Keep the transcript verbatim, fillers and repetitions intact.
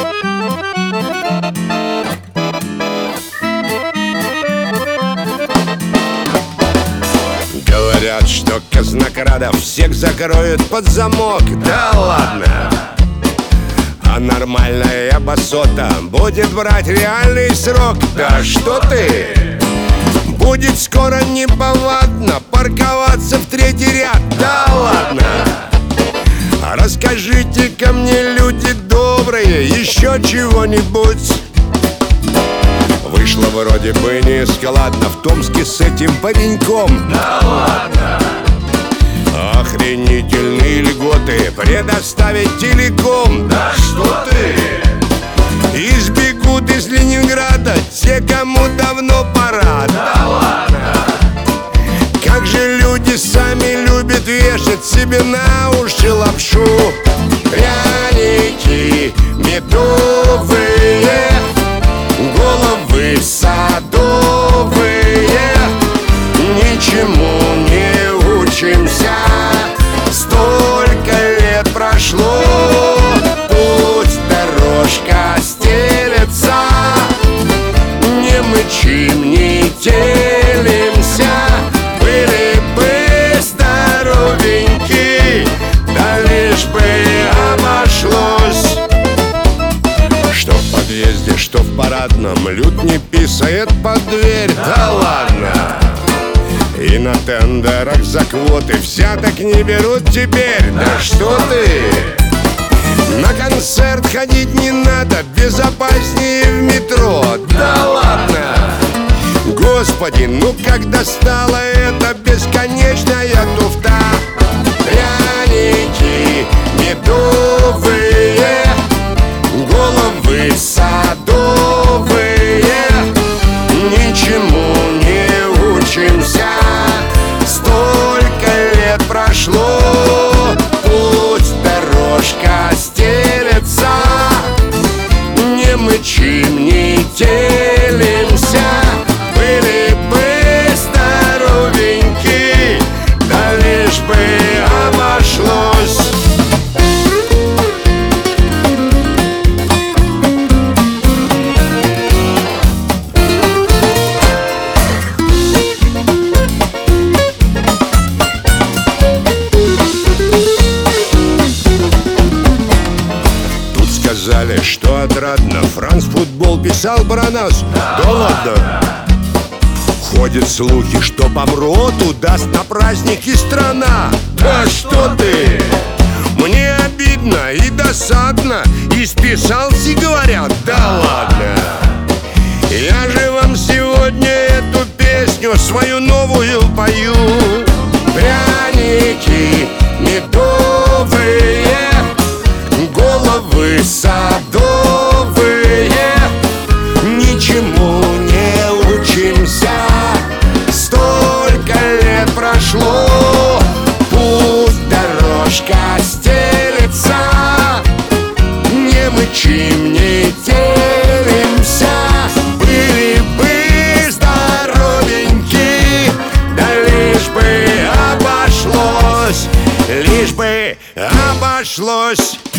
Говорят, что казнокрадов всех закроют под замок. Да ладно! А нормальная басота будет брать реальный срок. Да что ты! Будет скоро неповадно парковаться в третий ряд. Да ладно! Расскажите ко мне, люди добрые, еще чего-нибудь. Вышло вроде бы нескладно в Томске с этим пареньком. Да ладно! Охренительные льготы предоставить телеком. Да что ты! Избегут из Ленинграда те, кому давно пора. Да ладно! Как же люди сами любят вешать себе на уши лапшу. Пряники медовые, головы садовые. Ничему не учимся, столько лет прошло. Путь дорожка стелется, не мычим, не телимся. Были бы здоровеньки, да лишь бы обошлось. Что в подъезде, что в парадном, люд не писает под дверь. Да ладно! И на тендерах за квоты взяток не берут теперь. Да что ты! На концерт ходить не надо, безопаснее в метро. Да ладно! Господи, ну как достала эта бесконечная туфта. Пряники медовые, головы садовые. Ничему не учимся, столько лет прошло. Путь дорожка стелется, не мычим, не телимся. Были бы здоровеньки, да лишь бы обошлось. Сказали, что отрадно Франц Футбол писал про нас. Да, да ладно! Ходят слухи, что помроту даст на праздники страна. Да что ты! Мне обидно и досадно, и списался, говорят. Да ладно! Я же вам сегодня эту песню свою новую пою. Пряники медовые, головы садовые. Ничему не учимся, столько лет прошло. Пусть дорожка стелется, не мычим, не телимся. Были бы здоровеньки, да лишь бы обошлось, лишь бы обошлось.